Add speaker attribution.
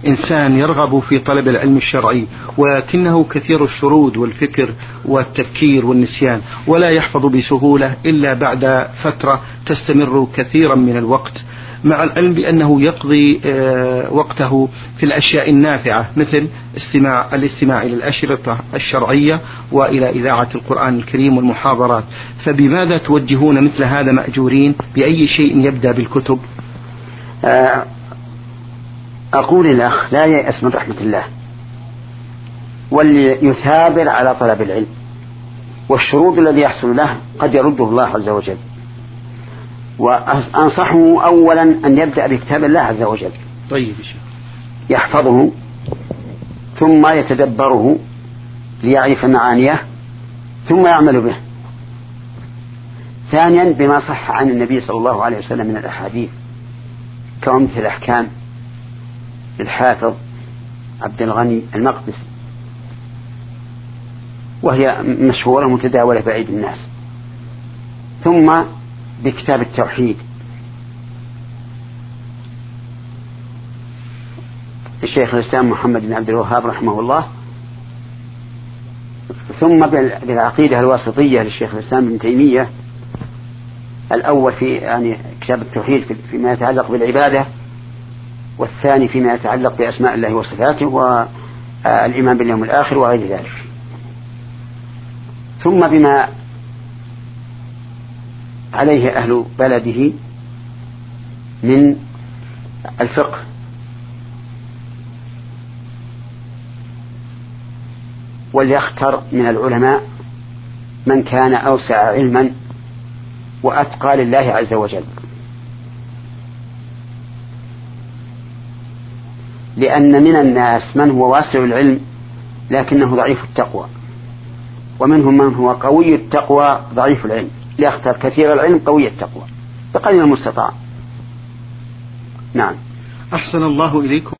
Speaker 1: إنسان يرغب في طلب العلم الشرعي ولكنه كثير الشرود والفكر والتفكير والنسيان، ولا يحفظ بسهولة إلا بعد فترة تستمر كثيرا من الوقت، مع العلم بأنه يقضي وقته في الأشياء النافعة مثل الاستماع إلى الأشرطة الشرعية وإلى إذاعة القرآن الكريم والمحاضرات. فبماذا توجهون مثل هذا مأجورين؟ بأي شيء يبدأ بالكتب؟
Speaker 2: أقول الأخ لا ييأس من رحمة الله، وليثابر على طلب العلم، والشروط الذي يحصل له قد يرده الله عز وجل. وأنصحه أولا أن يبدأ بكتاب الله عز وجل.
Speaker 1: طيب.
Speaker 2: يحفظه ثم يتدبره ليعرف معانيه ثم يعمل به. ثانيا بما صح عن النبي صلى الله عليه وسلم من الأحاديث كمثل الأحكام الحافظ عبد الغني المقدسي، وهي مشهورة متداولة بعيد الناس. ثم بكتاب التوحيد الشيخ الإسلام محمد بن عبد الوهاب رحمه الله، ثم بالعقيدة الواسطية للشيخ الإسلام ابن تيمية، الأول في يعني كتاب التوحيد فيما يتعلق بالعبادة، والثاني فيما يتعلق بأسماء الله وصفاته والإيمان باليوم الآخر وغير ذلك. ثم بما عليه أهل بلده من الفقه، وليختر من العلماء من كان أوسع علما وأتقى لله عز وجل، لأن من الناس من هو واسع العلم لكنه ضعيف التقوى، ومنهم من هو قوي التقوى ضعيف العلم. ليختار كثير العلم قوي التقوى بقدر المستطاع. نعم.
Speaker 1: أحسن الله إليكم.